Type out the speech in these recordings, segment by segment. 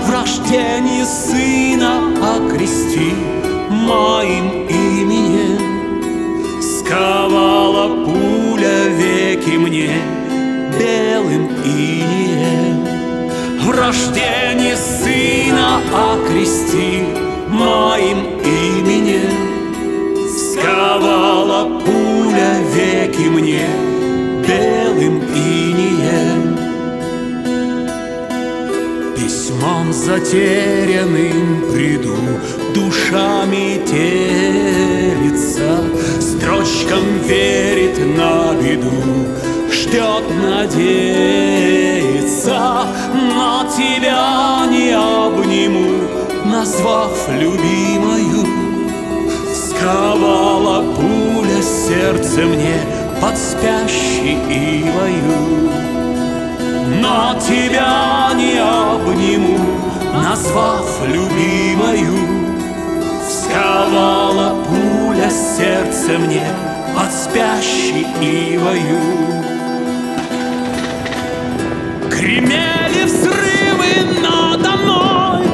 в рождении сына окрести моим именем. Сковала пуля веки мне белым инеем. В рождении сына окрести моим именем. Сковала пуля веки мне белым инеем. Письмом затерянным приду, душа метелится, строчкам верит на беду, ждет, надеется. Но тебя не обниму, назвав любимою. Сковала пуля сердце мне под спящей ивою. Но тебя не обниму, назвав любимою. Сковала пуля сердце мне под спящей ивою. Гремели взрывы надо мной,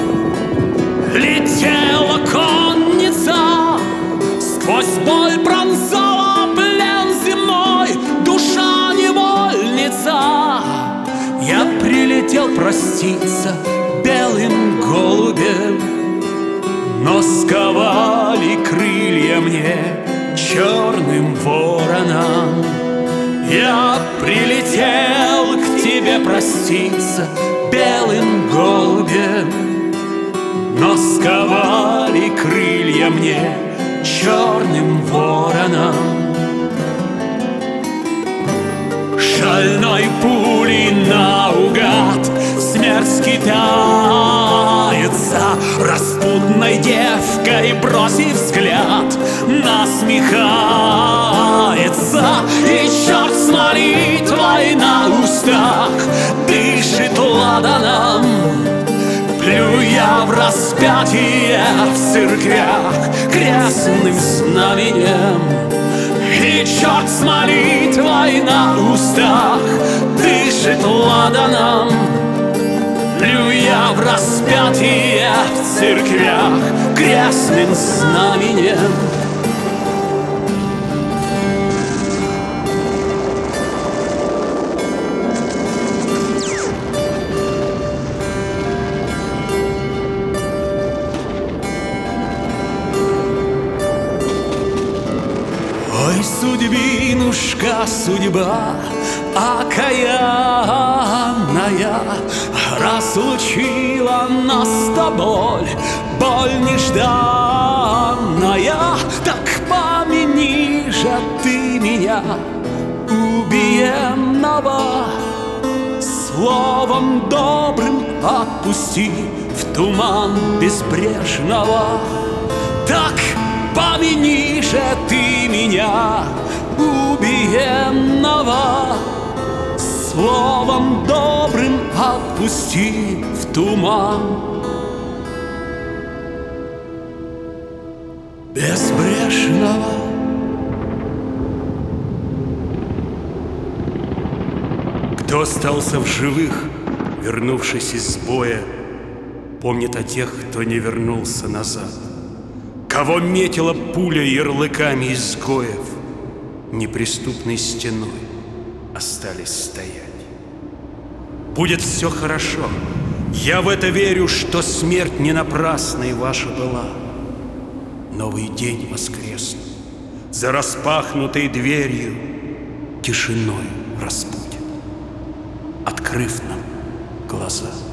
летела конница, сквозь боль пронзала плен земной душа невольница. Я прилетел проститься белым голубем, но сковали крылья мне черным вороном. Я прилетел к тебе проститься белым голубем, но сковали крылья мне черным вороном. Шальной пулей наугад смерть скитается, распутной девкой бросив взгляд насмехается. И черт с молитвой на устах дышит ладаном, плюя в распятие в церквях крестным знаменем. И черт с молитвой на устах дышит ладаном, плюя в распятие в церквях крестным знаменем. Ой, судьбинушка, судьба окаянная, разлучила нас с тобой, боль нежданная. Так помяни же ты меня, убиенного, словом добрым отпусти в туман безбрежного. Так помяни же ты меня, убиенного, словом добрым отпусти в туман безбрежного. Кто остался в живых, вернувшись из боя, помнит о тех, кто не вернулся назад. Кого метила пуля ярлыками изгоев, неприступной стеной остались стоять. Будет все хорошо, я в это верю, что смерть не напрасной ваша была. Новый день воскреснет, за распахнутой дверью тишиной разбудит, открыв нам глаза.